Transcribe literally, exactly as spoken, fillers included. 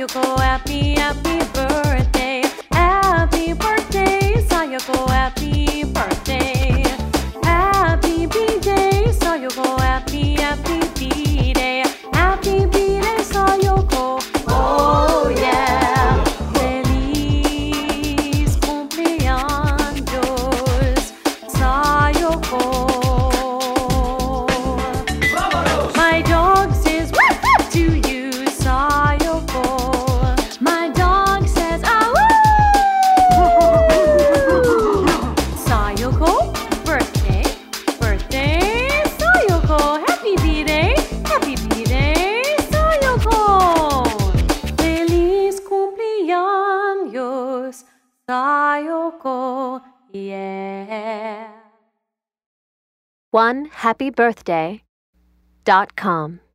Sayoko, happy, happy birthday. Happy birthday, Sayoko, happy birthday. Happy B-Day, Sayoko, happy, happy B-Day. Happy B-Day, Sayoko. Oh yeah. Feliz cumpleaños, Sayoko. My dog says woof woof to you, Sayoko. My dog says ah woo. Sayoko, birthday, birthday, Sayoko. Happy B-Day, happy B-Day, Sayoko. Feliz cumpleaños, Sayoko. Yeah. one happy birthday dot com